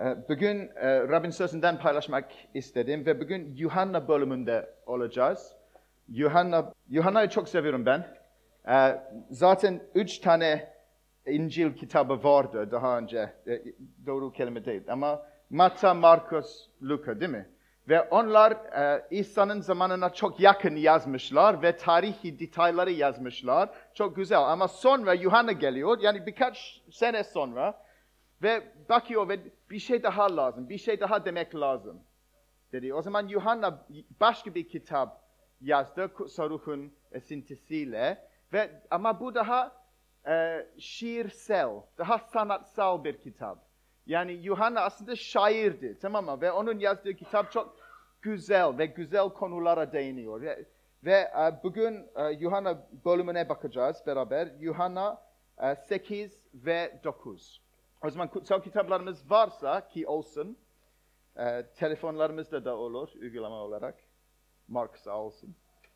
Bugün Rabbin sözünden paylaşmak istedim ve bugün Yuhanna bölümünde olacağız. Yuhanna'yı çok seviyorum ben. Zaten 3 tane İncil kitabı vardı daha önce. Doğru kelime değil ama Matta, Markus, Luka değil mi? Ve onlar İsa'nın zamanına çok yakın yazmışlar ve tarihi detayları yazmışlar. Çok güzel ama sonra Yuhanna geliyor, yani birkaç sene sonra ve bakıyor ve bir şey daha lazım, bir şey daha demek lazım dedi. O zaman Yuhanna başka bir kitap yazdı Kutsal Ruh'un esintisiyle ama bu daha şiirsel, daha sanatsal bir kitap. Yani Yuhanna aslında şairdi, tamam mı? Ve onun yazdığı kitap çok güzel ve güzel konulara değiniyor. Ve bugün Yuhanna bölümüne bakacağız beraber. Yuhanna 8 ve 9. O zaman kutsal kitaplarımız varsa ki olsun, telefonlarımızda da olur uygulama olarak, Mark'sa olsun.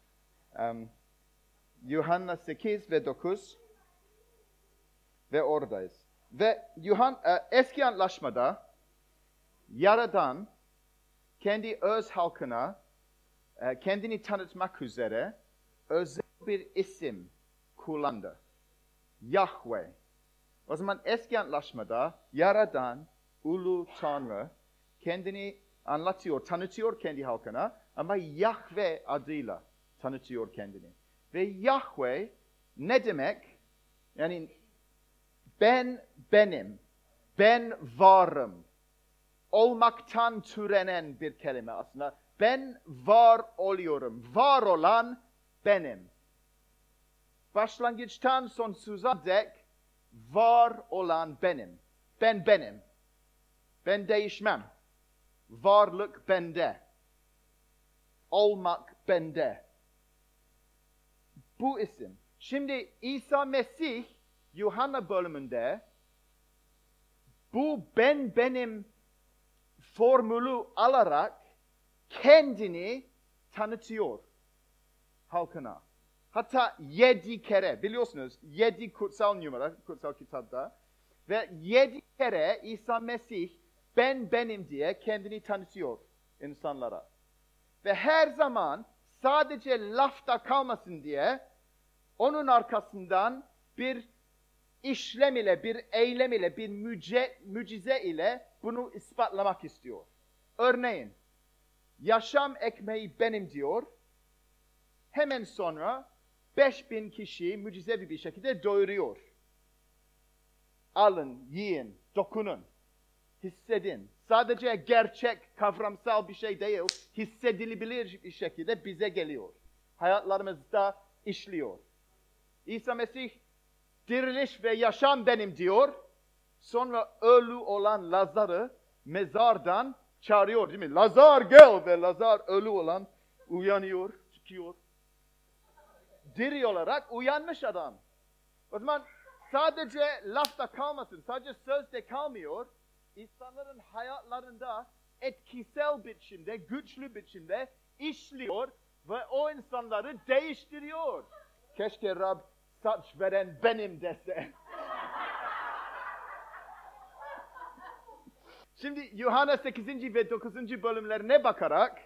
Yuhanna 8 ve 9 ve oradayız. Ve eski antlaşmada Yaradan kendi öz halkına kendini tanıtmak üzere özel bir isim kullandı. Yahweh. O zaman eski antlaşmada Yaradan, Ulu Tanrı kendini anlatıyor, tanıtıyor kendi halkına ama Yahweh adıyla tanıtıyor kendini. Ve Yahweh ne demek? Yani benim, ben varım. Olmaktan türenen bir kelime aslında. Ben var oluyorum. Var olan benim. Başlangıçtan sonsuza dek var olan benim. Ben benim. Ben değişmem. Varlık bende. Olmak bende. Bu isim. Şimdi İsa Mesih Yuhanna bölümünde bu benim formülü alarak kendini tanıtıyor halkına. Hatta 7 kere, biliyorsunuz 7 kutsal numara kutsal kitapta ve 7 kere İsa Mesih benim diye kendini tanıtıyor insanlara. Ve her zaman sadece lafta kalmasın diye onun arkasından bir işlem ile, bir eylem ile, bir mucize ile bunu ispatlamak istiyor. Örneğin, yaşam ekmeği benim diyor. Hemen sonra 5000 kişiyi mucizevi bir şekilde doyuruyor. Alın, yiyin, dokunun, hissedin. Sadece gerçek, kavramsal bir şey değil, hissedilebilir bir şekilde bize geliyor. Hayatlarımızda işliyor. İsa Mesih, diriliş ve yaşam benim diyor. Sonra ölü olan Lazar'ı mezardan çağırıyor değil mi? Lazar gel ve Lazar ölü olan uyanıyor, çıkıyor. Diri olarak uyanmış adam. O zaman sadece lafta kalmasın, sadece sözde kalmıyor. İnsanların hayatlarında etkisel biçimde, güçlü biçimde işliyor ve o insanları değiştiriyor. Keşke Rab saç veren benim dese. Şimdi Yuhanna 8. ve 9. bölümlerine bakarak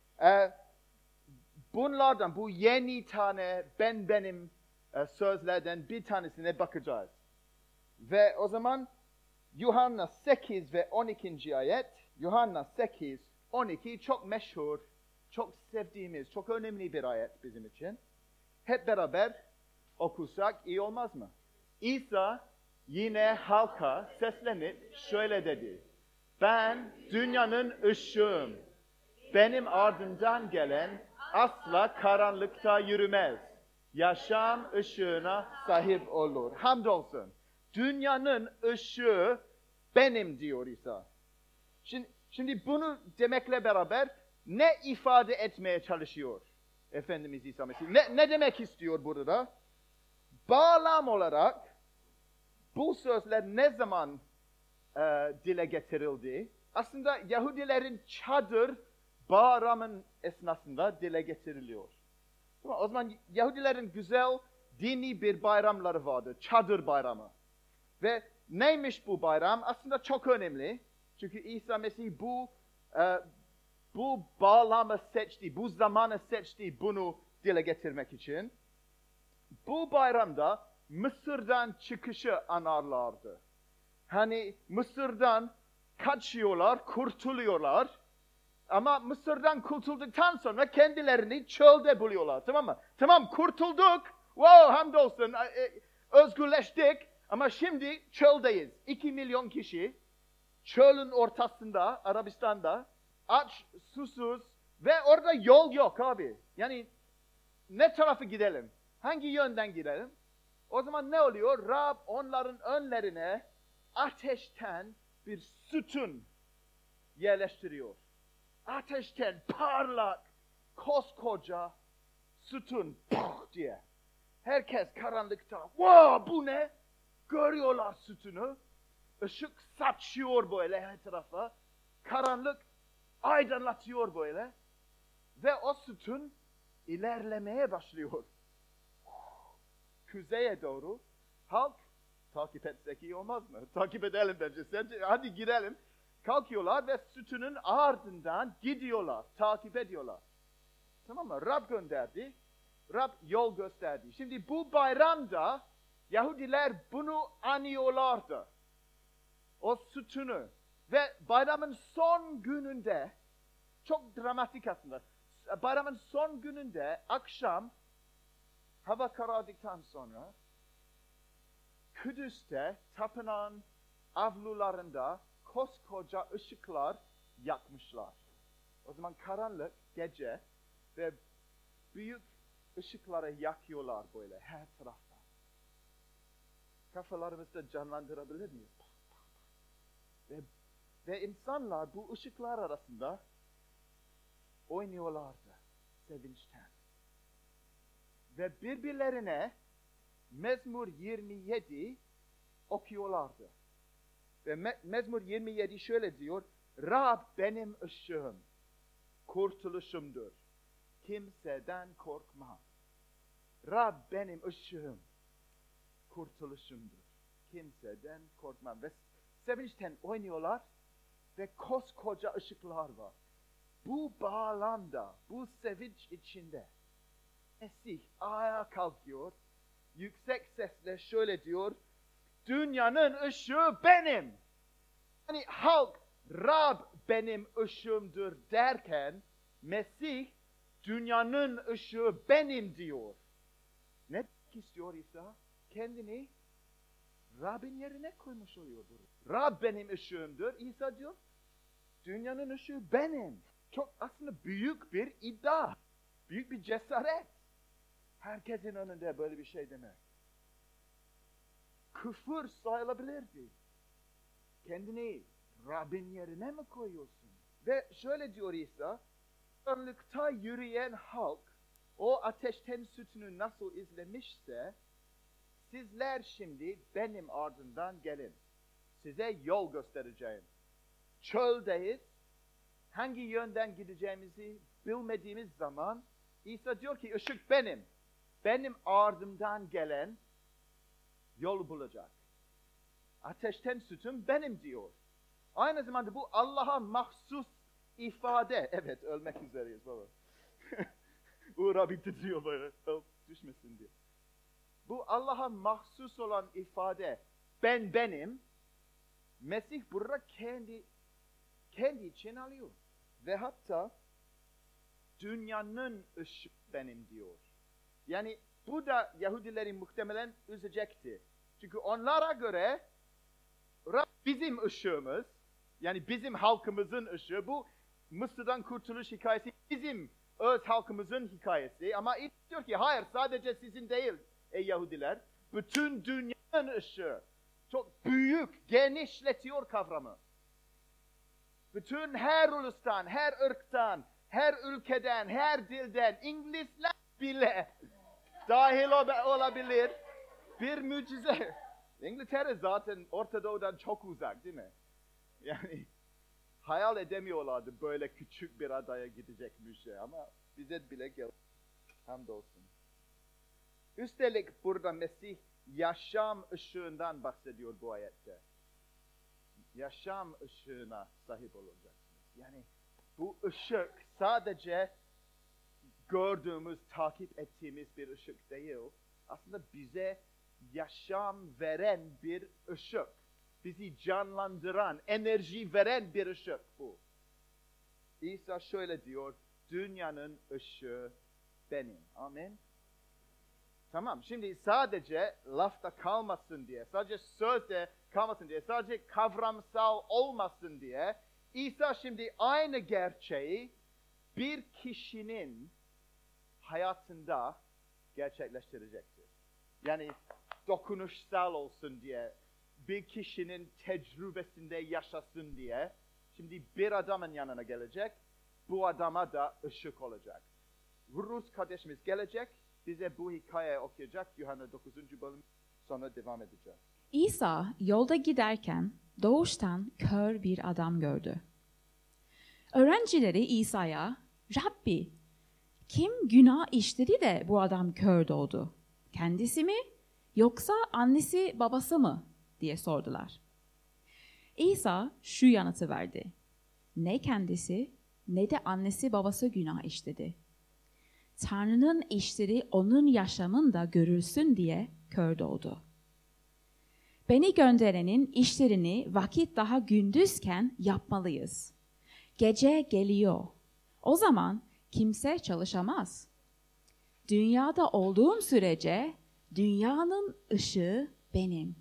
bunlardan, bu yeni tane benim sözlerden bir tanesine bakacağız. Ve o zaman Yuhanna 8 ve 12. ayet, Yuhanna 8, 12 çok meşhur, çok sevdiğimiz, çok önemli bir ayet bizim için. Hep beraber okusak iyi olmaz mı? İsa yine halka seslenip şöyle dedi. Ben dünyanın ışığım. Benim ardımdan gelen asla karanlıkta yürümez. Yaşam ışığına sahip olur. Hamdolsun. Dünyanın ışığı benim diyor İsa. Şimdi bunu demekle beraber ne ifade etmeye çalışıyor Efendimiz İsa Mesih? Ne demek istiyor burada? Bağlam olarak bu sözler ne zaman dile getirildi? Aslında Yahudilerin çadır bayramın esnasında dile getiriliyor. O zaman Yahudilerin güzel dini bir bayramları vardı. Çadır bayramı. Ve neymiş bu bayram? Aslında çok önemli. Çünkü İsa Mesih bu bağlamı seçti, bu zamanı seçti bunu dile getirmek için. Bu bayramda Mısır'dan çıkışı anarlardı. Hani Mısır'dan kaçıyorlar, kurtuluyorlar. Ama Mısır'dan kurtulduktan sonra kendilerini çölde buluyorlar. Tamam mı? Tamam, kurtulduk. Wow, hamdolsun. Özgürleştik. Ama şimdi çöldeyiz. 2 milyon kişi çölün ortasında, Arabistan'da. Aç, susuz ve orada yol yok abi. Yani ne tarafı gidelim? Hangi yönden gidelim? O zaman ne oluyor? Rab onların önlerine ateşten bir sütun yerleştiriyor. Ateşten parlak, koskoca sütun diye. Herkes karanlıkta. Wow, bu ne? Görüyorlar sütunu. Işık saçıyor böyle her tarafa. Karanlık aydınlatıyor böyle. Ve o sütun ilerlemeye başlıyor. Kuzeye doğru. Halk takip etsek iyi olmaz mı? Takip edelim bence. Hadi gidelim. Kalkıyorlar ve sütunun ardından gidiyorlar. Takip ediyorlar. Tamam mı? Rab gönderdi. Rab yol gösterdi. Şimdi bu bayramda Yahudiler bunu anıyorlardı. O sütunu. Ve bayramın son gününde, çok dramatik aslında. Bayramın son gününde akşam hava karardıktan sonra Kudüs'te tapınağın avlularında koskoca ışıklar yakmışlar. O zaman karanlık gece ve büyük ışıkları yakıyorlar böyle her tarafta. Kafalarımızda canlandırabilir miyiz? Ve insanlar bu ışıklar arasında oynuyorlardı sevinçten. Ve birbirlerine Mezmur 27 okuyorlardı. Ve Mezmur 27 şöyle diyor: Rab benim ışığım, kurtuluşumdur. Kimseden korkmam. Rab benim ışığım, kurtuluşumdur. Kimseden korkmam. Ve sevinçten oynuyorlar ve koskoca ışıklar var. Bu bağlamda, bu sevinç içinde Mesih ayağa kalkıyor, yüksek sesle şöyle diyor: dünyanın ışığı benim. Yani halk Rab benim ışığımdır derken Mesih dünyanın ışığı benim diyor. Ne demek istiyor İsa? Kendini Rab'in yerine koymuş oluyor. Rab benim ışığımdır. İsa diyor dünyanın ışığı benim. Çok aslında büyük bir iddia. Büyük bir cesaret. Herkesin önünde böyle bir şey demek. Küfür sayılabilirdi. Kendini Rabbin yerine mi koyuyorsun? Ve şöyle diyor İsa, karanlıkta yürüyen halk o ateşten sütünü nasıl izlemişse sizler şimdi benim ardından gelin. Size yol göstereceğim. Çöldeyiz. Hangi yönden gideceğimizi bilmediğimiz zaman İsa diyor ki ışık benim. Benim ardımdan gelen yolu bulacak. Ateşten sütüm benim diyor. Aynı zamanda bu Allah'a mahsus ifade. Evet, ölmek üzereyiz baba. Uğur abi titriyor böyle. Düşmesin diye. Bu Allah'a mahsus olan ifade benim. Mesih burada kendi için alıyor. Ve hatta dünyanın ışığı benim diyor. Yani bu da Yahudileri muhtemelen üzecekti. Çünkü onlara göre Rab bizim ışığımız, yani bizim halkımızın ışığı. Bu Mısır'dan kurtuluş hikayesi bizim öz halkımızın hikayesi. Ama diyor ki hayır, sadece sizin değil ey Yahudiler. Bütün dünyanın ışığı. Çok büyük, genişletiyor kavramı. Bütün her ulustan, her ırktan, her ülkeden, her dilden, İngilizler bile dahil olabilir. Bir mucize. İngiltere zaten Orta Doğu'dan çok uzak değil mi? Yani hayal edemiyorlardı böyle küçük bir adaya gidecek bir şey ama bize bile geldi. Hamdolsun. Üstelik burada Mesih yaşam ışığından bahsediyor bu ayette. yaşam ışığına sahip olacaksınız. Yani bu ışık sadece gördüğümüz, takip ettiğimiz bir ışık değil. Aslında bize yaşam veren bir ışık. Bizi canlandıran, enerji veren bir ışık bu. İsa şöyle diyor, dünyanın ışığı benim. Amin. Tamam, şimdi sadece lafta kalmasın diye, sadece sözde kalmasın diye, sadece kavramsal olmasın diye İsa şimdi aynı gerçeği bir kişinin hayatında gerçekleştirecektir. Yani dokunuşsal olsun diye, bir kişinin tecrübesinde yaşasın diye, şimdi bir adamın yanına gelecek, bu adama da ışık olacak. Rus kardeşimiz gelecek, bize bu hikayeyi okuyacak. Yuhanna 9. bölüm, sonra devam edeceğiz. İsa yolda giderken doğuştan kör bir adam gördü. Öğrencileri İsa'ya, "Rabbi, kim günah işledi de bu adam kör doğdu? Kendisi mi yoksa annesi babası mı?" diye sordular. İsa şu yanıtı verdi: "Ne kendisi ne de annesi babası günah işledi. Tanrı'nın işleri onun yaşamında görülsün diye kör doğdu. Beni gönderenin işlerini vakit daha gündüzken yapmalıyız. Gece geliyor. O zaman kimse çalışamaz. Dünyada olduğum sürece dünyanın ışığı benim."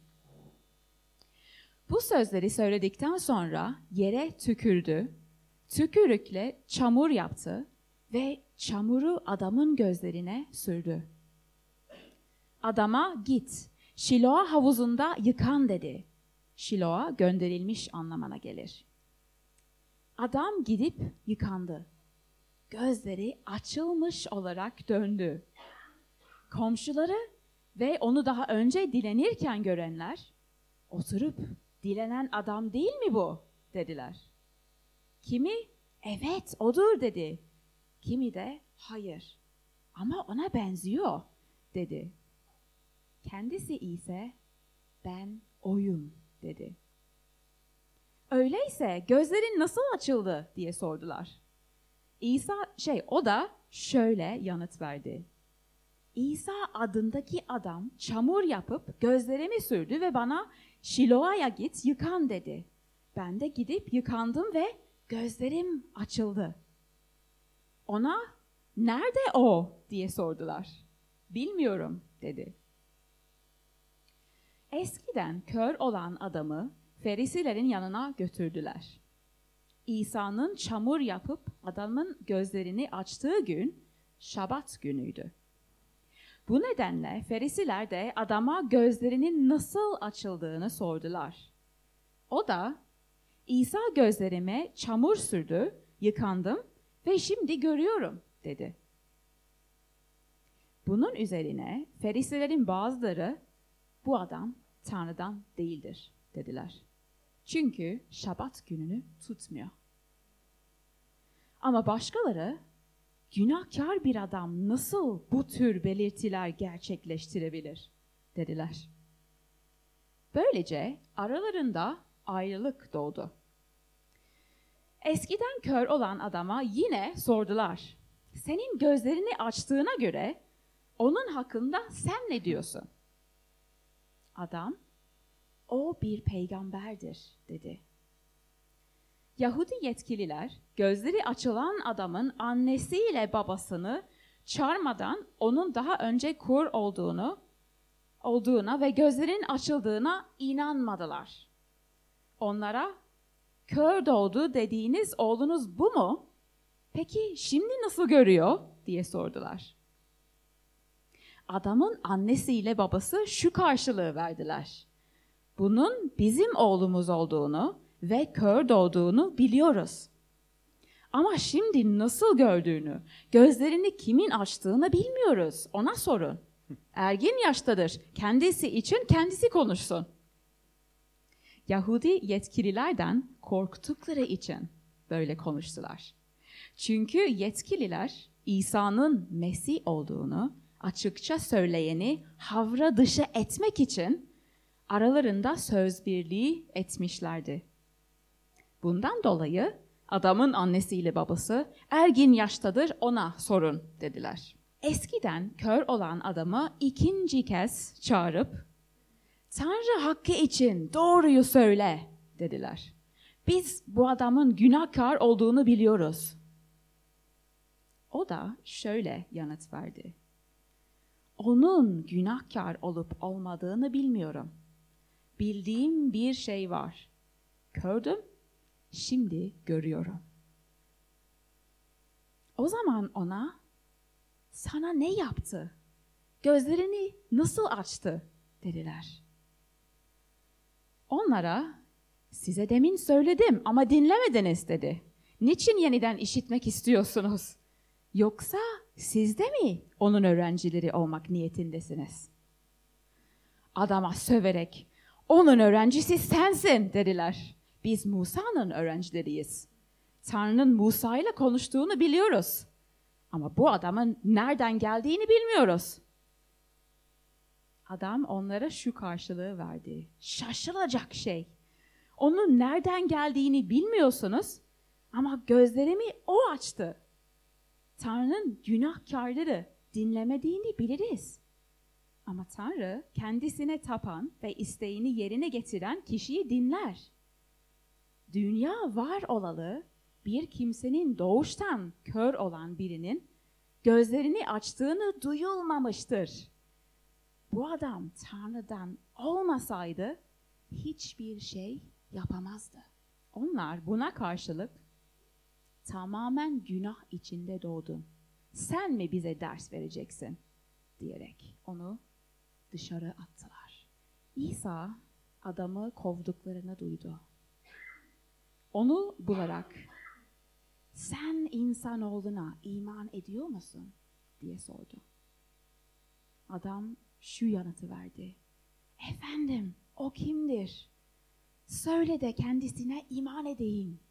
Bu sözleri söyledikten sonra yere tükürdü, tükürükle çamur yaptı ve çamuru adamın gözlerine sürdü. Adama "Git, Şiloah havuzunda yıkan" dedi. Şiloah gönderilmiş anlamına gelir. Adam gidip yıkandı. Gözleri açılmış olarak döndü. Komşuları ve onu daha önce dilenirken görenler, "Oturup dilenen adam değil mi bu?" dediler. Kimi "Evet, odur" dedi. Kimi de "Hayır, ama ona benziyor" dedi. Kendisi ise "Ben oyum" dedi. "Öyleyse gözlerin nasıl açıldı?" diye sordular. O da şöyle yanıt verdi: "İsa adındaki adam çamur yapıp gözlerimi sürdü ve bana 'Şiloah'a git yıkan' dedi. Ben de gidip yıkandım ve gözlerim açıldı." Ona "Nerede o?" diye sordular. "Bilmiyorum" dedi. Eskiden kör olan adamı Ferisilerin yanına götürdüler. İsa'nın çamur yapıp adamın gözlerini açtığı gün Şabat günüydü. Bu nedenle Ferisiler de adama gözlerinin nasıl açıldığını sordular. O da "İsa gözlerime çamur sürdü, yıkandım ve şimdi görüyorum" dedi. Bunun üzerine Ferisilerin bazıları "Bu adam Tanrı'dan değildir" dediler. Çünkü Şabat gününü tutmuyor. Ama başkaları "Günahkar bir adam nasıl bu tür belirtiler gerçekleştirebilir?" dediler. Böylece aralarında ayrılık doğdu. Eskiden kör olan adama yine sordular: "Senin gözlerini açtığına göre onun hakkında sen ne diyorsun?" Adam "O bir peygamberdir" dedi. Yahudi yetkililer gözleri açılan adamın annesiyle babasını çağırmadan onun daha önce kör olduğuna ve gözlerinin açıldığına inanmadılar. Onlara "Kör doğdu dediğiniz oğlunuz bu mu? Peki şimdi nasıl görüyor?" diye sordular. Adamın annesiyle babası şu karşılığı verdiler: "Bunun bizim oğlumuz olduğunu ve kör doğduğunu biliyoruz. Ama şimdi nasıl gördüğünü, gözlerini kimin açtığını bilmiyoruz. Ona sorun. Ergin yaştadır. Kendisi için kendisi konuşsun." Yahudi yetkililerden korktukları için böyle konuştular. Çünkü yetkililer İsa'nın Mesih olduğunu açıkça söyleyeni havra dışı etmek için aralarında söz birliği etmişlerdi. Bundan dolayı adamın annesiyle babası ergin yaştadır, ona sorun dediler. Eskiden kör olan adamı ikinci kez çağırıp Tanrı hakkı için doğruyu söyle dediler. Biz bu adamın günahkar olduğunu biliyoruz. O da şöyle yanıt verdi. Onun günahkar olup olmadığını bilmiyorum. Bildiğim bir şey var. Kördüm, şimdi görüyorum. O zaman ona, sana ne yaptı? Gözlerini nasıl açtı? Dediler. Onlara, size demin söyledim ama dinlemediniz dedi. Niçin yeniden işitmek istiyorsunuz? Yoksa siz de mi onun öğrencileri olmak niyetindesiniz? Adama söverek, onun öğrencisi sensin dediler. Biz Musa'nın öğrencileriyiz. Tanrı'nın Musa ile konuştuğunu biliyoruz. Ama bu adamın nereden geldiğini bilmiyoruz. Adam onlara şu karşılığı verdi. Şaşılacak şey. Onun nereden geldiğini bilmiyorsunuz ama gözlerimi o açtı. Tanrı'nın günahkarları dinlemediğini biliriz. Ama Tanrı kendisine tapan ve isteğini yerine getiren kişiyi dinler. Dünya var olalı bir kimsenin doğuştan kör olan birinin gözlerini açtığını duyulmamıştır. Bu adam Tanrı'dan olmasaydı hiçbir şey yapamazdı. Onlar buna karşılık tamamen günah içinde doğdun. Sen mi bize ders vereceksin? Diyerek onu dışarı attılar. İsa adamı kovduklarını duydu. Onu bularak sen insanoğluna iman ediyor musun? Diye sordu. Adam şu yanıtı verdi. Efendim, o kimdir? Söyle de kendisine iman edeyim.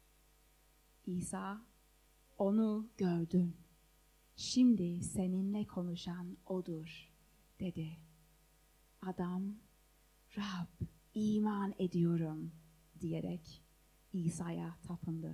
İsa, onu gördün. Şimdi seninle konuşan odur, dedi. Adam, Rab, iman ediyorum, diyerek İsa'ya tapındı.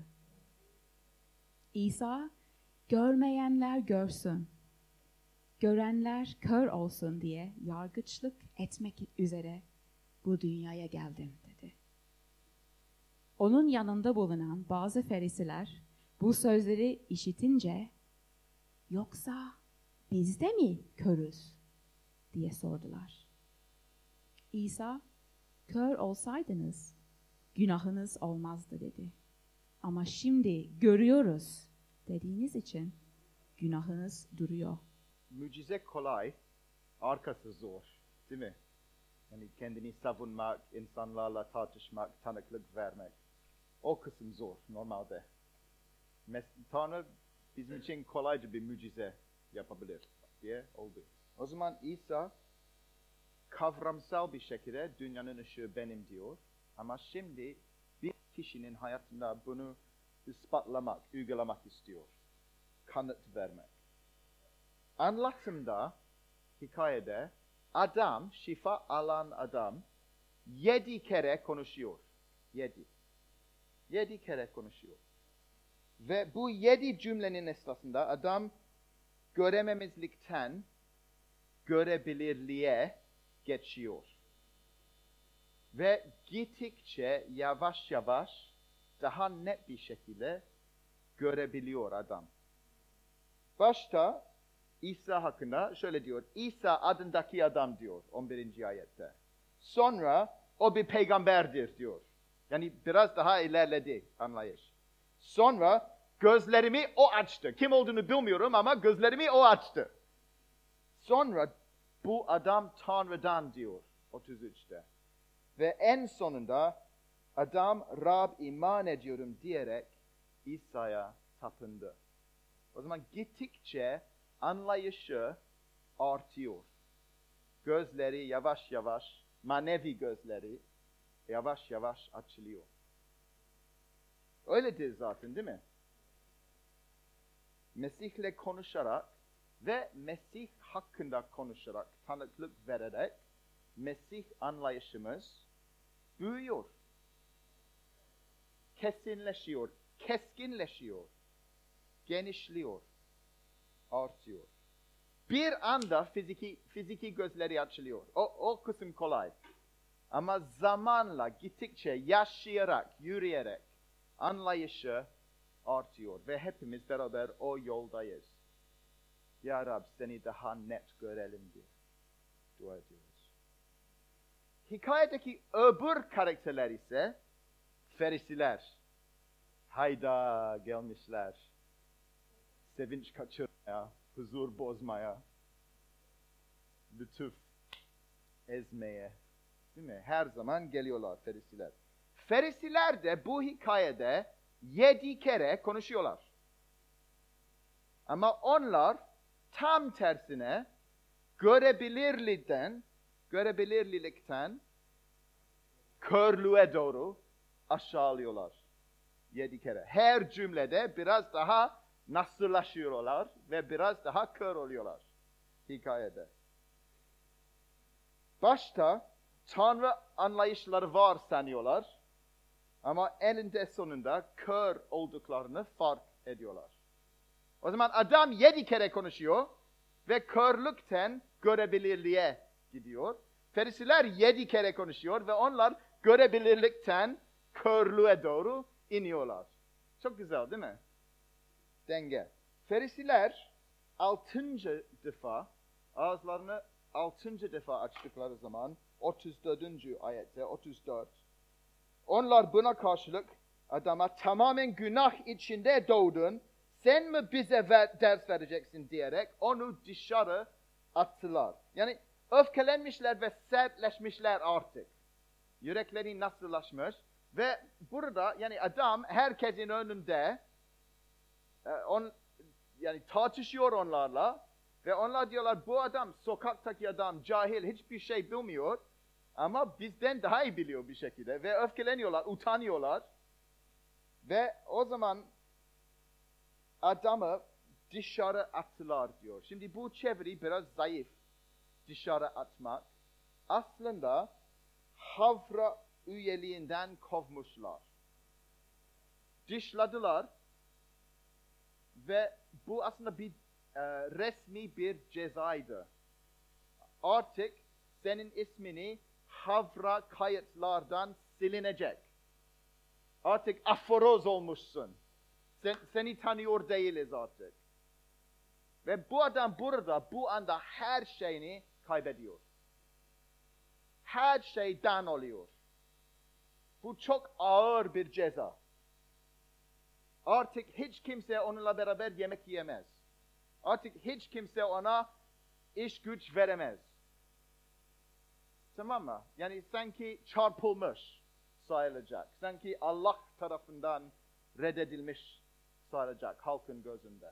İsa, görmeyenler görsün, görenler kör olsun diye yargıçlık etmek üzere bu dünyaya geldim, dedi. Onun yanında bulunan bazı ferisiler bu sözleri işitince, yoksa biz de mi körüz? Diye sordular. İsa, kör olsaydınız günahınız olmazdı dedi. Ama şimdi görüyoruz dediğiniz için günahınız duruyor. Mucize kolay, arkası zor, değil mi? Yani kendini savunmak, insanlarla tartışmak, tanıklık vermek. O kısım zor normalde. Tanrı bizim için kolayca bir mucize yapabilir diye oldu. O zaman İsa kavramsal bir şekilde dünyanın ışığı benim diyor. Ama şimdi bir kişinin hayatında bunu ispatlamak, uygulamak istiyor. Kanıt vermek. Anlatımda, hikayede adam, şifa alan adam 7 kere konuşuyor. 7 kere konuşuyor. Ve bu 7 cümlenin esasında adam görememezlikten görebilirliğe geçiyor. Ve gittikçe yavaş yavaş daha net bir şekilde görebiliyor adam. Başta İsa hakkında şöyle diyor. İsa adındaki adam diyor 11. ayette. Sonra o bir peygamberdir diyor. Yani biraz daha ilerledi anlayış. Sonra gözlerimi o açtı. Kim olduğunu bilmiyorum ama gözlerimi o açtı. Sonra bu adam Tanrı'dan diyor 33'te. Ve en sonunda adam Rab iman ediyorum diyerek İsa'ya tapındı. O zaman gittikçe anlayışı artıyor. Gözleri yavaş yavaş, manevi gözleri yavaş yavaş açılıyor. Öyledir zaten değil mi? Mesih'le konuşarak ve Mesih hakkında konuşarak, tanıklık vererek Mesih anlayışımız büyüyor. kesinleşiyor, keskinleşiyor, genişliyor, artıyor. Bir anda fiziki gözleri açılıyor. O kısım kolay. Ama zamanla gittikçe yaşayarak, yürüyerek anlayışı artıyor. Ve hepimiz beraber o yoldayız. Ya Rab seni daha net görelim diye dua ediyoruz. Hikayedeki öbür karakterler ise Ferisiler. Hayda gelmişler. Sevinç kaçırmaya, huzur bozmaya, lütuf ezmeye. Değil mi? Her zaman geliyorlar Ferisiler. Ferisiler de bu hikayede 7 kere konuşuyorlar. Ama onlar tam tersine görebilirlikten körlüğe doğru aşağılıyorlar. 7 kere. Her cümlede biraz daha nasırlaşıyorlar ve biraz daha kör oluyorlar hikayede. Başta Tanrı anlayışları var sanıyorlar ama eninde sonunda kör olduklarını fark ediyorlar. O zaman adam 7 kere konuşuyor ve körlükten görebilirliğe gidiyor. Ferisiler 7 kere konuşuyor ve onlar görebilirlikten körlüğe doğru iniyorlar. Çok güzel değil mi? Denge. Ferisiler 6. defa ağızlarını 6. defa açtıkları zaman 34. ayette 34. Onlar buna karşılık adama tamamen günah içinde doğdun. Sen mi bize ders vereceksin diyerek onu dışarı attılar. Yani öfkelenmişler ve sertleşmişler artık. Yürekleri nasırlaşmış ve burada yani adam herkesin önünde yani tartışıyor onlarla ve onlar diyorlar bu adam sokaktaki adam cahil hiçbir şey bilmiyor ama bizden daha iyi biliyor bir şekilde ve öfkeleniyorlar, utanıyorlar ve o zaman adamı dışarı attılar diyor. Şimdi bu çeviri biraz zayıf. Dışarı atmak. Aslında Havra üyeliğinden kovmuşlar. Dışladılar ve bu aslında bir resmi bir cezaydı. Artık senin ismini Havra kayıtlardan silinecek. Artık aforoz olmuşsun. Seni tanıyor değiliz artık. Ve bu adam burada, bu anda her şeyini kaybediyor. Her şeyden oluyor. Bu çok ağır bir ceza. Artık hiç kimse onunla beraber yemek yiyemez. Artık hiç kimse ona iş güç veremez. Tamam mı? Yani sanki çarpılmış sayılacak. Sanki Allah tarafından reddedilmiş sayılacak halkın gözünde.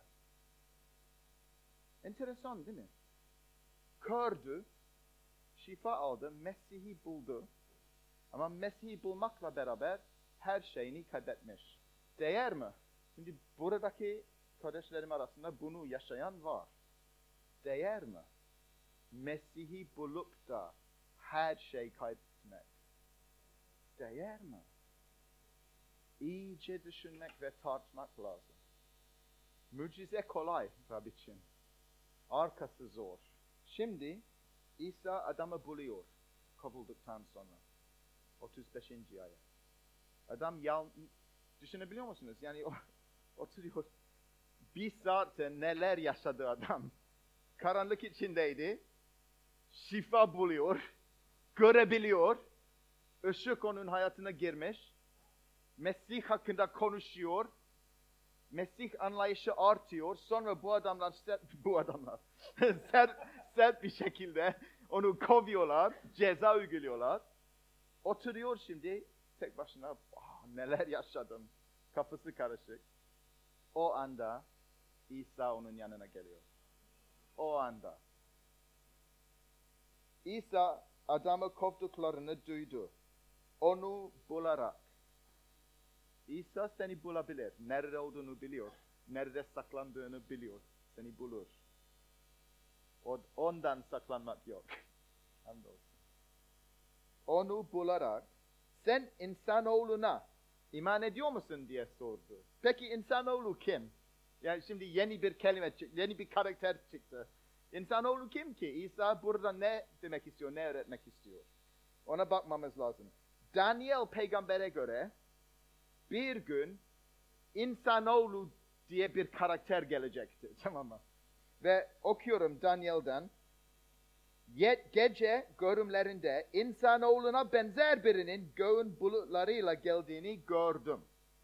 Enteresan değil mi? Kördü, şifa aldı, Mesih'i buldu. Ama Mesih'i bulmakla beraber her şeyini kaybetmiş. Değer mi? Şimdi buradaki kardeşlerim arasında bunu yaşayan var. Değer mi? Mesih'i bulup da her şey kaybetmek. Değer mi? İyice düşünmek ve tartmak lazım. Mucize kolay Rab için. Arkası zor. Şimdi İsa adamı buluyor kovulduktan sonra. 35. ayet. Adam düşünebiliyor musunuz? Yani oturuyor. Bir saatte neler yaşadı adam. Karanlık içindeydi. Şifa buluyor. Görebiliyor. Işık onun hayatına girmiş. Mesih hakkında konuşuyor. Mesih anlayışı artıyor. Sonra bu adamlar sert bir şekilde onu kovuyorlar. Ceza uyguluyorlar. Oturuyor şimdi tek başına. Neler yaşadım. Kafası karışık. O anda İsa onun yanına geliyor. O anda. İsa adamı kovduklarını duydu. Onu bularak. İsa seni bulabilir. Nerede olduğunu biliyor. Nerede saklandığını biliyor. Seni bulur. Ondan saklanmak yok. Hamdolsun. Onu bularak sen insanoğluna İman ediyor musun diye sordu. Peki insanoğlu kim? Yani şimdi yeni bir kelime, yeni bir karakter çıktı. İnsanoğlu kim ki? İsa burada ne demek istiyor, ne öğretmek istiyor? Ona bakmamız lazım. Daniel peygambere göre bir gün insanoğlu diye bir karakter gelecekti. Tamam mı? Ve okuyorum Daniel'den. Gece görümlerinde insanoğluna benzer birinin göğün bulutlarıyla geldiğini gördüm.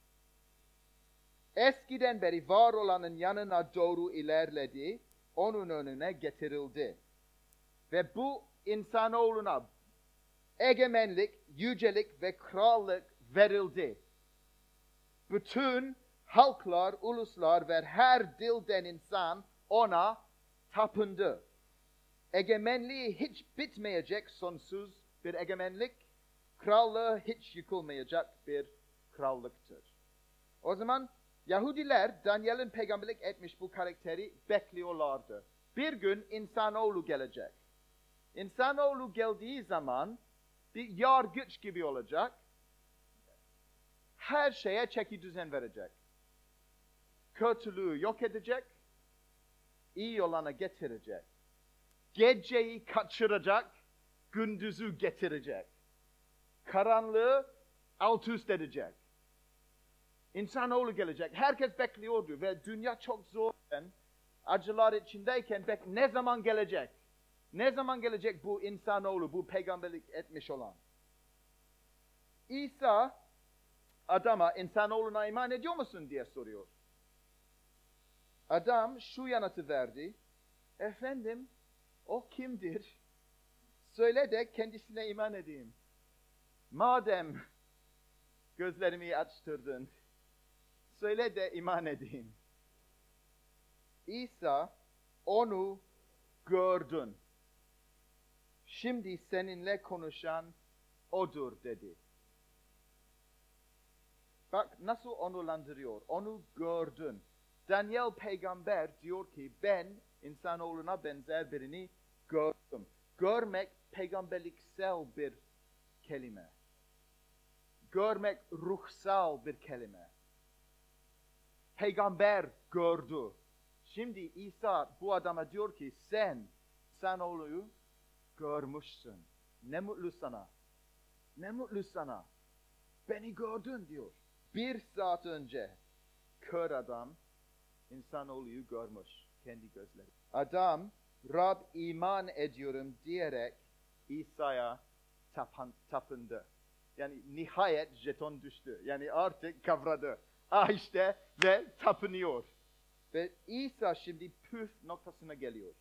Eskiden beri var olanın yanına doğru ilerledi, onun önüne getirildi. Ve bu insanoğluna egemenlik, yücelik ve krallık verildi. Bütün halklar, uluslar ve her dilden insan ona tapındı. Egemenliği hiç bitmeyecek sonsuz bir egemenlik, krallığı hiç yıkılmayacak bir krallıktır. O zaman Yahudiler Daniel'in peygamberlik etmiş bu karakteri bekliyorlardı. Bir gün insanoğlu gelecek. İnsanoğlu geldiği zaman bir yargıç gibi olacak. Her şeye çeki düzen verecek. Kötülüğü yok edecek. İyi olana getirecek. Geceyi kaçıracak. Gündüzü getirecek. Karanlığı alt üst edecek. İnsanoğlu gelecek. Herkes bekliyordu ve dünya çok zorken, acılar içindeyken ne zaman gelecek? Ne zaman gelecek bu insanoğlu, bu peygamberlik etmiş olan? İsa adama insanoğluna iman ediyor musun diye soruyor. Adam şu yanıtı verdi. Efendim, o kimdir? Söyle de kendisine iman edeyim. Madem gözlerimi açtırdın, söyle de iman edeyim. İsa, onu gördün. Şimdi seninle konuşan odur dedi. Bak nasıl onurlandırıyor. Onu gördün. Daniel peygamber diyor ki ben insanoğluna benzer birini gördüm. Görmek peygamberliksel bir kelime. Görmek ruhsal bir kelime. Peygamber gördü. Şimdi İsa bu adama diyor ki sen insanoğluyu görmüşsün. Ne mutlu sana. Ne mutlu sana. Beni gördün diyor. 1 saat önce kör adam insanoğluyu görmüş kendi gözleri. Adam Rab iman ediyorum diyerek İsa'ya tapındı. Yani nihayet jeton düştü. Yani artık kavradı. İşte ve tapınıyor. Ve İsa şimdi püf noktasına geliyor.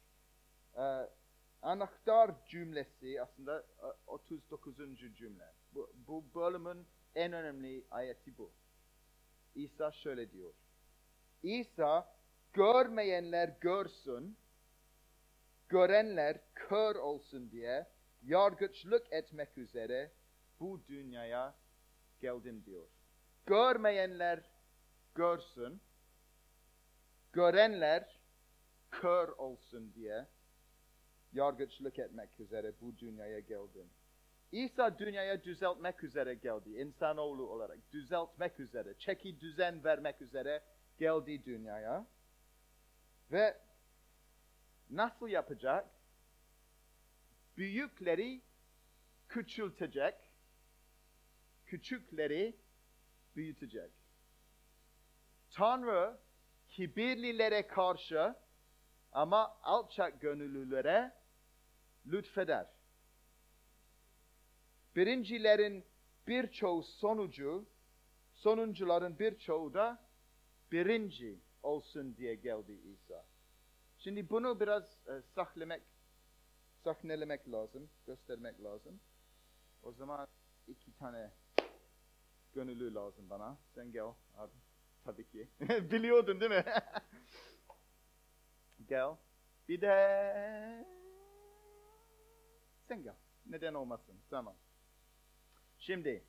Anahtar cümlesi aslında 39. cümle. Bu bölümün en önemli ayeti bu. İsa şöyle diyor. İsa görmeyenler görsün, görenler kör olsun diye yargıçlık etmek üzere bu dünyaya geldim diyor. Görmeyenler görsün, görenler kör olsun diye yargıçlık etmek üzere bu dünyaya geldim. İsa dünyaya düzeltmek üzere geldi. İnsanoğlu olarak düzeltmek üzere, çeki düzen vermek üzere geldi dünyaya. Ve nasıl yapacak? Büyükleri küçültecek, küçükleri büyütecek. Tanrı kibirlilere karşı ama alçak gönüllülere lütfeder. Birincilerin birçoğu sonuncuların birçoğu da birinci olsun diye geldi İsa. Şimdi bunu biraz sahnelemek lazım, göstermek lazım. O zaman 2 tane gönüllü lazım bana. Sen gel abi. Tabii ki. Biliyordun değil mi? Gel. Bir de sen gel. Neden olmasın? Tamam. Şimdi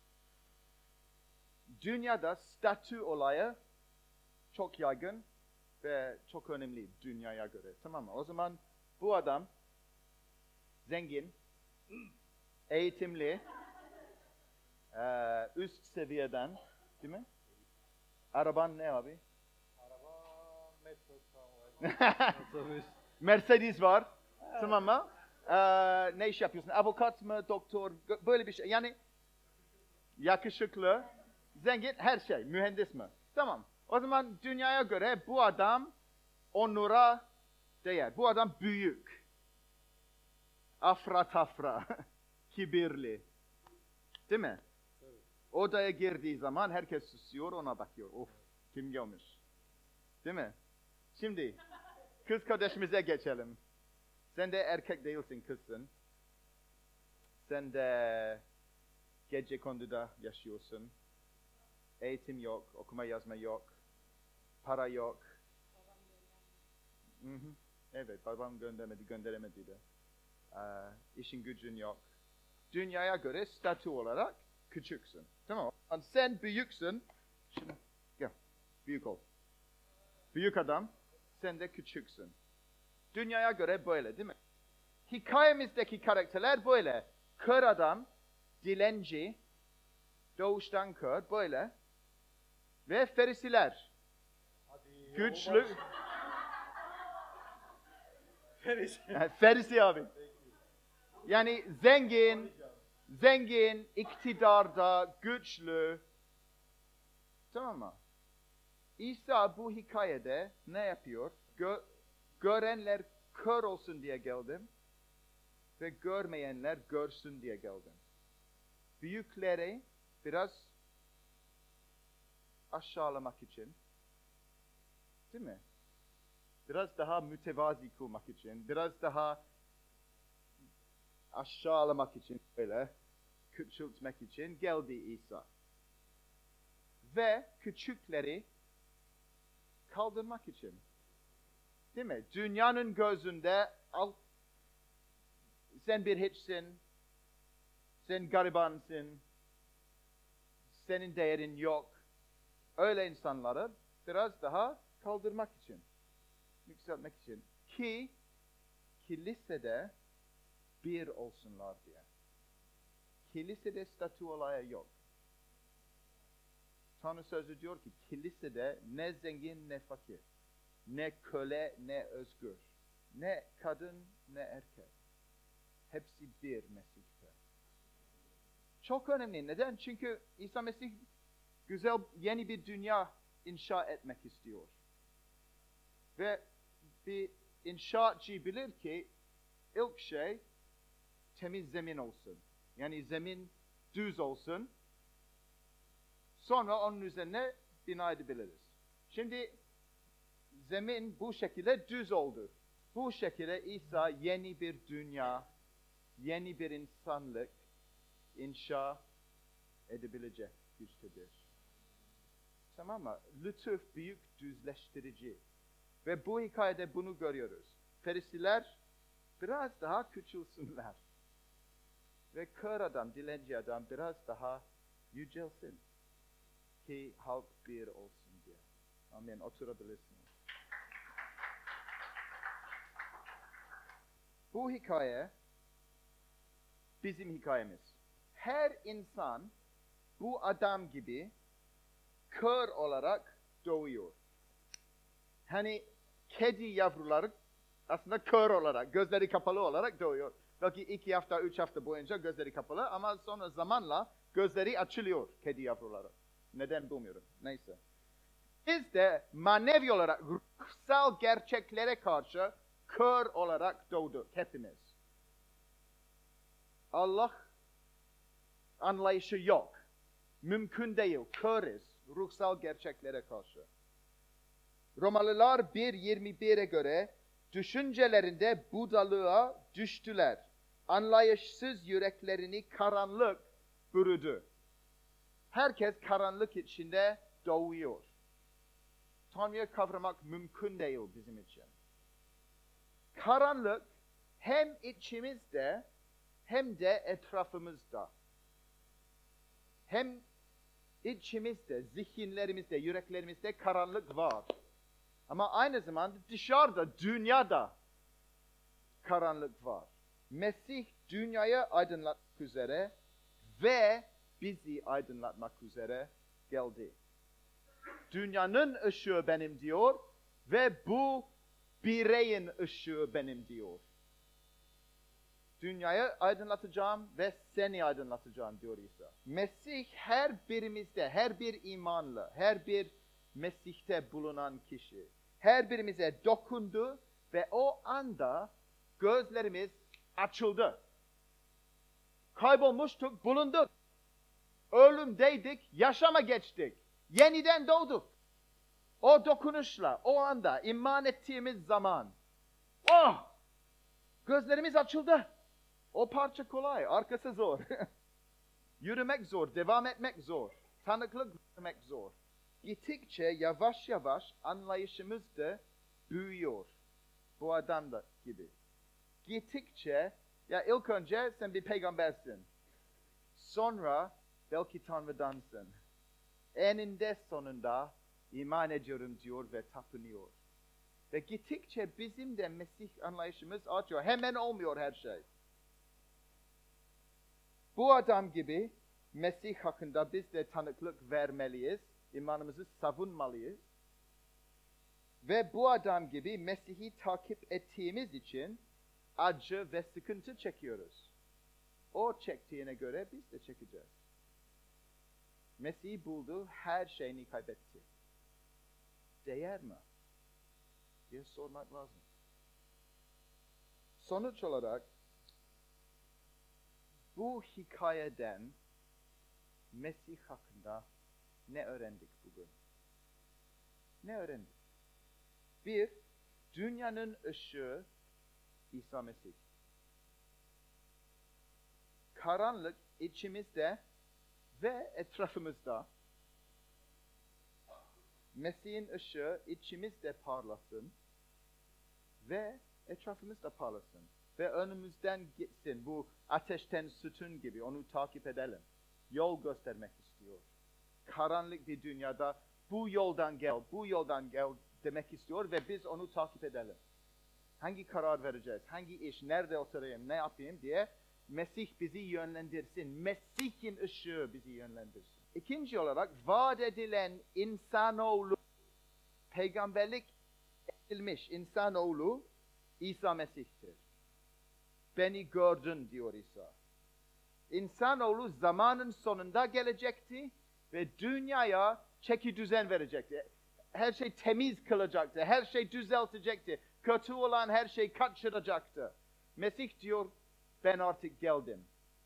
dünyada statü olayı çok yaygın ve çok önemli dünyaya göre. Tamam mı? O zaman bu adam zengin, eğitimli, üst seviyeden, değil mi? Araban ne abi? Araba, metro, otobüs. Mercedes var. Tamam mı? Ne iş yapıyorsun? Avukat mı, doktor, böyle bir şey. Yani yakışıklı, zengin, her şey. Mühendis mi? Tamam. O zaman dünyaya göre bu adam onura değer. Bu adam büyük. Afra tafra. Kibirli. Değil mi? Evet. Odaya girdiği zaman herkes susuyor, ona bakıyor. Of, kim gelmiş? Değil mi? Şimdi kız kardeşimize geçelim. Sen de erkek değilsin, kızsın. Sen de gecekonduda yaşıyorsun. Eğitim yok, okuma yazma yok. Para yok. Hı hı. Evet, babam gönderemedi de. İşin gücün yok. Dünyaya göre statü olarak küçüksün. Tamam mı? Yani sen büyüksün. Şimdi gel, büyük ol. Büyük adam, sen de küçüksün. Dünyaya göre böyle değil mi? Hikayemizdeki karakterler böyle. Kör adam, dilenci, doğuştan kör, böyle. Ve ferisiler. Hadi, Güçlü. Ferisi. Ferisi abi. Yani zengin, iktidarda, güçlü. Tamam mı? İsa bu hikayede ne yapıyor? Görenler kör olsun diye geldim. Ve görmeyenler görsün diye geldim. Büyükleri biraz aşağılamak için. Değil mi? Biraz daha mütevazi kılmak için. Biraz daha aşağılamak için, böyle küçültmek için geldi İsa. Ve küçükleri kaldırmak için. Değil mi? Dünyanın gözünde sen bir hiçsin, sen garibansın, senin değerin yok. Öyle insanları biraz daha kaldırmak için, yükseltmek için. Ki kilisede bir olsunlar diye. Kilisede statü olayı yok. Tanrı sözü diyor ki kilisede ne zengin ne fakir, ne köle ne özgür, ne kadın ne erkek. Hepsi bir Mesih'te. Çok önemli. Neden? Çünkü İsa Mesih güzel yeni bir dünya inşa etmek istiyor. Ve bir inşaatçı bilir ki ilk şey temiz zemin olsun. Yani zemin düz olsun. Sonra onun üzerine bina edebiliriz. Şimdi zemin bu şekilde düz oldu. Bu şekilde İsa yeni bir dünya, yeni bir insanlık inşa edebilecek güçtedir. Tamam mı? Lütuf büyük düzleştirici. Ve bu hikayede bunu görüyoruz. Ferisiler biraz daha küçülsünler. Ve kör adam, dilenci adam biraz daha yücelsin. Ki halk bir olsun diye. Amin. Oturabilirsiniz. Bu hikaye bizim hikayemiz. Her insan bu adam gibi kör olarak doğuyor. Hani kedi yavruları aslında kör olarak, gözleri kapalı olarak doğuyor. Belki 2 hafta, 3 hafta boyunca gözleri kapalı ama sonra zamanla gözleri açılıyor kedi yavruları. Neden bilmiyorum. Neyse. Biz de manevi olarak ruhsal gerçeklere karşı kör olarak doğduk hepimiz. Allah anlayışı yok. Mümkün değil. Körüz ruhsal gerçeklere karşı. Romalılar 1.21'e göre düşüncelerinde budalığa düştüler. Anlayışsız yüreklerini karanlık bürüdü. Herkes karanlık içinde doğuyor. Tanrı'yı kavramak mümkün değil bizim için. Karanlık hem içimizde hem de etrafımızda. Hem içimizde, zihinlerimizde, yüreklerimizde karanlık var. Ama aynı zamanda dışarıda, dünyada karanlık var. Mesih dünyayı aydınlatmak üzere ve bizi aydınlatmak üzere geldi. Dünyanın ışığı benim diyor ve bu bireyin ışığı benim diyor. Dünyayı aydınlatacağım ve seni aydınlatacağım diyor İsa. Mesih her birimizde, her bir imanlı, her bir Mesih'te bulunan kişi, her birimize dokundu ve o anda gözlerimiz açıldı. Kaybolmuştuk, bulunduk. Ölümdeydik, yaşama geçtik. Yeniden doğduk. O dokunuşla, o anda, iman ettiğimiz zaman, gözlerimiz açıldı. O parça kolay, arkası zor. Yürümek zor, devam etmek zor. Tanıklık vermek zor. Gittikçe yavaş yavaş anlayışımız da büyüyor. Bu adam da gibi. Gittikçe, ya ilk önce sen bir peygambersin. Sonra belki Tanrı'dansın. Eninde sonunda iman ediyorum diyor ve tapınıyor. Ve gittikçe bizim de Mesih anlayışımız artıyor. Hemen olmuyor her şey. Bu adam gibi Mesih hakkında biz de tanıklık vermeliyiz. İmanımızı savunmalıyız. Ve bu adam gibi Mesih'i takip ettiğimiz için acı ve sıkıntı çekiyoruz. O çektiğine göre biz de çekeceğiz. Mesih'i buldu, her şeyini kaybetti. Değer mi? diye sormak lazım. Sonuç olarak bu hikayeden Mesih hakkında ne öğrendik bugün? Ne öğrendik? Bir, dünyanın ışığı İsa Mesih. Karanlık içimizde ve etrafımızda. Mesih'in ışığı içimizde parlasın ve etrafımızda parlasın. Ve önümüzden gitsin. Bu ateşten sütun gibi onu takip edelim. Yol göstermek istiyor. Karanlık bir dünyada bu yoldan gel demek istiyor ve biz onu takip edelim. Hangi karar vereceğiz? Hangi iş? Nerede oturayım? Ne yapayım diye Mesih bizi yönlendirsin. Mesih'in ışığı bizi yönlendirsin. İkinci olarak vaat edilen insanoğlu, peygamberlik edilmiş insanoğlu İsa Mesih'tir. Beni gördün diyor İsa. İnsanoğlu zamanın sonunda gelecekti ve dünyaya çeki düzen verecekti. Her şey temiz kılacaktı, her şey düzeltecekti. Kötü olan her şey kaçıracaktı. Mesih diyor, ben artık geldim.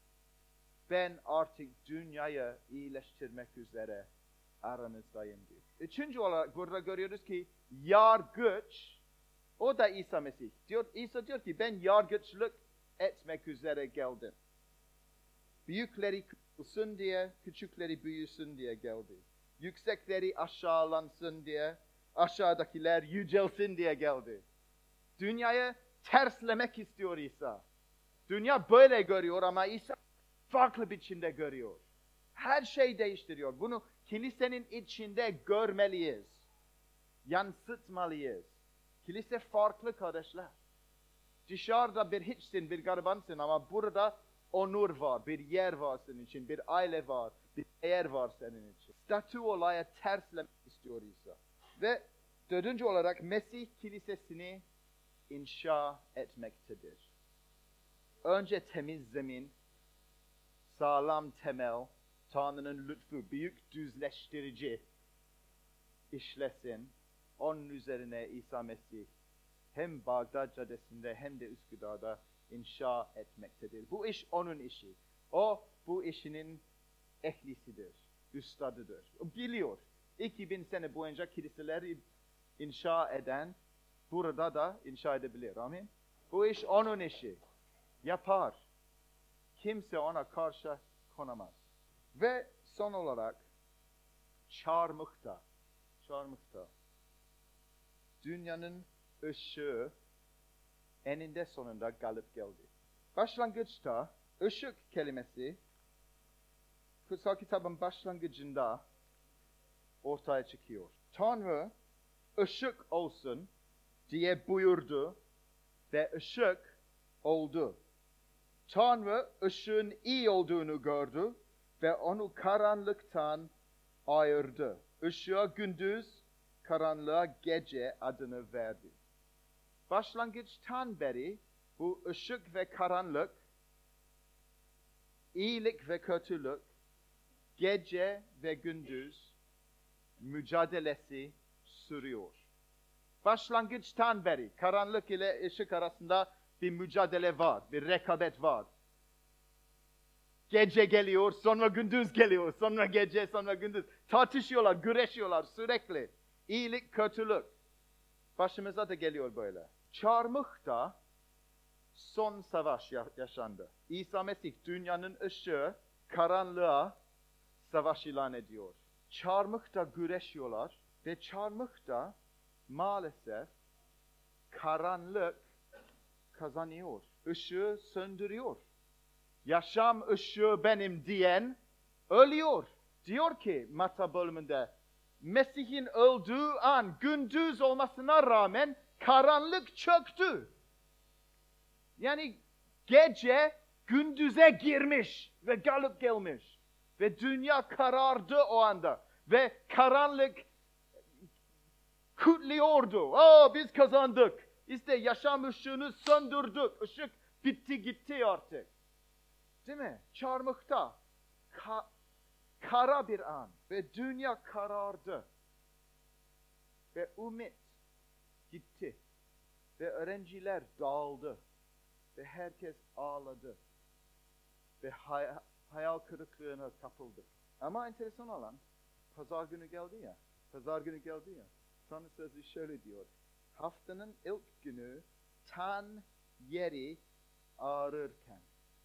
Ben artık dünyayı iyileştirmek üzere aranızdayım diyor. Üçüncü olarak burada görüyoruz ki yargıç, o da İsa Mesih. İsa diyor ki ben yargıçlık etmek üzere geldim. Büyükleri küçülsün diye, küçükleri büyüsün diye geldi. Yüksekleri aşağılansın diye, aşağıdakiler yücelsin diye geldi. Dünyayı terslemek istiyor İsa. Dünya böyle görüyor ama İsa farklı biçimde görüyor. Her şey değiştiriyor. Bunu kilisenin içinde görmeliyiz. Yansıtmalıyız. Kilise farklı kardeşler. Dışarıda bir hiçsin, bir garibansın ama burada onur var, bir yer var senin için, bir aile var, bir değer var senin için. Statü olayı terslemek istiyor İsa. Ve dördüncü olarak Mesih kilisesini inşa etmektedir. Önce temiz zemin, sağlam temel, Tanrı'nın lütfu, büyük düzleştirici işlesin. Onun üzerine İsa Mesih hem Bağdat Caddesi'nde hem de Üsküdar'da inşa etmektedir. Bu iş onun işi. O bu işinin ehlisidir, üstadıdır. O biliyor. 2000 sene boyunca kiliseleri inşa eden burada da inşa edebilir. Amin. Bu iş onun işi. Yapar. Kimse ona karşı konamaz. Ve son olarak çarmıhta. Dünyanın ışığı eninde sonunda galip geldi. Başlangıçta ışık kelimesi kutsal kitabın başlangıcında ortaya çıkıyor. Tanrı ışık olsun diye buyurdu ve ışık oldu. Tanrı ışığın iyi olduğunu gördü ve onu karanlıktan ayırdı. Işığa gündüz, karanlığa gece adını verdi. Başlangıçtan beri bu ışık ve karanlık, iyilik ve kötülük, gece ve gündüz mücadelesi sürüyor. Başlangıçtan beri karanlık ile ışık arasında bir mücadele var, bir rekabet var. Gece geliyor, sonra gündüz geliyor, sonra gece, sonra gündüz. Tartışıyorlar, güreşiyorlar sürekli. İyilik, kötülük. Başımıza da geliyor böyle. Çarmıhta son savaş yaşandı. İsa Mesih dünyanın ışığı, karanlığa savaş ilan ediyor. Çarmıhta güreşiyorlar ve çarmıhta maalesef karanlık kazanıyor. Işığı söndürüyor. Yaşam ışığı benim diyen ölüyor. Diyor ki Matta bölümünde, Mesih'in öldüğü an gündüz olmasına rağmen karanlık çöktü. Yani gece gündüze girmiş ve galip gelmiş. Ve dünya karardı o anda. Ve karanlık kutluyordu. Biz kazandık. İşte yaşam ışığını söndürdük. Işık bitti gitti artık. Değil mi? Çarmıhta. Kara bir an. Ve dünya karardı. Ve ümit gitti. Ve öğrenciler dağıldı. Ve herkes ağladı. Ve hayal kırıklığına kapıldı. Ama enteresan olan, pazar günü geldi ya. Tanrı sözü şöyle diyor. Haftanın ilk günü tan yeri ağrırken,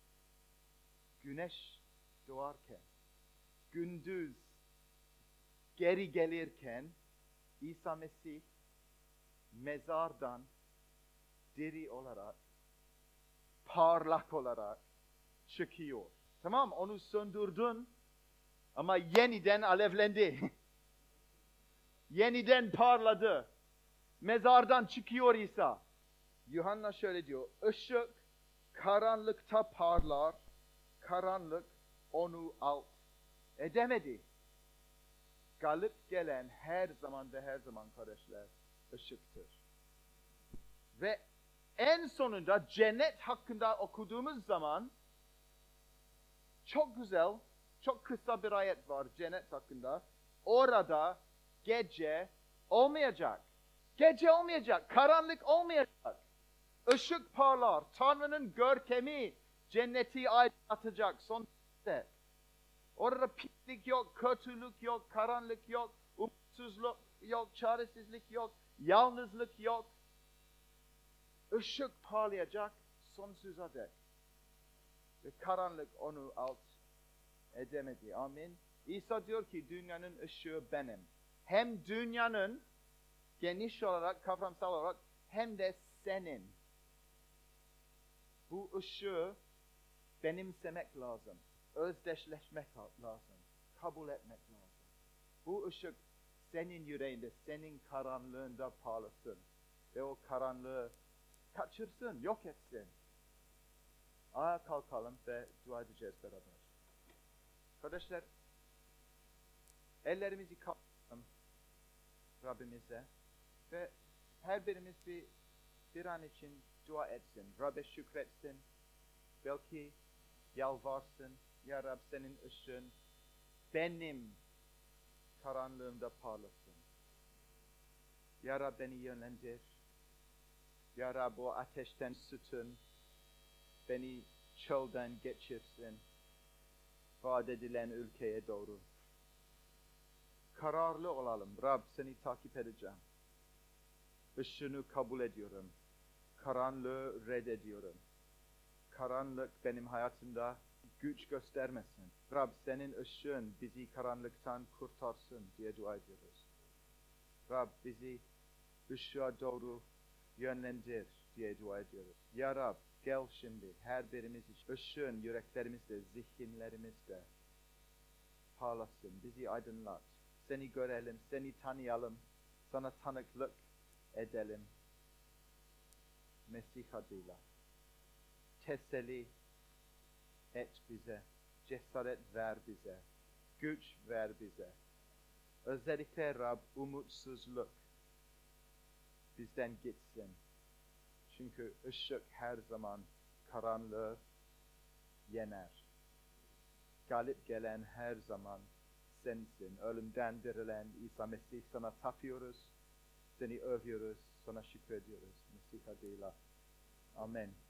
güneş doğarken, gündüz geri gelirken İsa Mesih mezardan diri olarak, parlak olarak çıkıyor. Tamam, onu söndürdün ama yeniden alevlendi. Yeniden parladı. Mezardan çıkıyor İsa. Yuhanna şöyle diyor. Işık karanlıkta parlar. Karanlık onu alt edemedi. Galip gelen her zaman ve her zaman kardeşler ışıktır. Ve en sonunda cennet hakkında okuduğumuz zaman çok güzel, çok kısa bir ayet var cennet hakkında. Orada gece olmayacak. Gece olmayacak, karanlık olmayacak. Işık parlar, Tanrı'nın görkemi cenneti aydınlatacak sonunda. Orada pislik yok, kötülük yok, karanlık yok, umutsuzluk yok, çaresizlik yok, yalnızlık yok. Işık parlayacak sonsuza dek. Ve karanlık onu alt edemedi. Amin. İsa diyor ki dünyanın ışığı benim. Hem dünyanın geniş olarak, kavramsal olarak hem de senin. Bu ışığı benimsemek lazım. Özdeşleşmek lazım. Kabul etmek lazım. Bu ışık senin yüreğinde, senin karanlığında parlasın. Ve o karanlığı kaçırsın, yok etsin. Ayağa kalkalım ve dua edeceğiz beraber. Kardeşler, ellerimizi kaldıralım Rabbimize ve her birimiz bir an için dua etsin. Rabbe şükretsin. Belki yalvarsın. Ya Rab senin ışığın benim karanlığımda parlasın. Ya Rab beni yönlendir. Ya Rab o ateşten sütün beni çölden geçirsin. Vaat edilen ülkeye doğru. Kararlı olalım. Rab seni takip edeceğim. Işığını kabul ediyorum. Karanlığı reddediyorum. Karanlık benim hayatımda güç göstermesin. Rab senin ışığın bizi karanlıktan kurtarsın diye dua ediyoruz. Rab bizi ışığa doğru yönlendir diye dua ediyoruz. Ya Rab gel şimdi her birimiz için ışığın yüreklerimizde, zihinlerimizde parlasın. Bizi aydınlat. Seni görelim, seni tanıyalım. Sana tanıklık edelim. Mesih adıyla. Teselli et bize. cesaret ver bize. Güç ver bize. Özellikle Rab umutsuzluk bizden gitsin. Çünkü ışık her zaman karanlığı yener. Galip gelen her zaman sensin. Ölümden dirilen İsa Mesih, sana tapıyoruz. Seni övüyoruz. Sana şükrediyoruz. Mesih adıyla. Amen.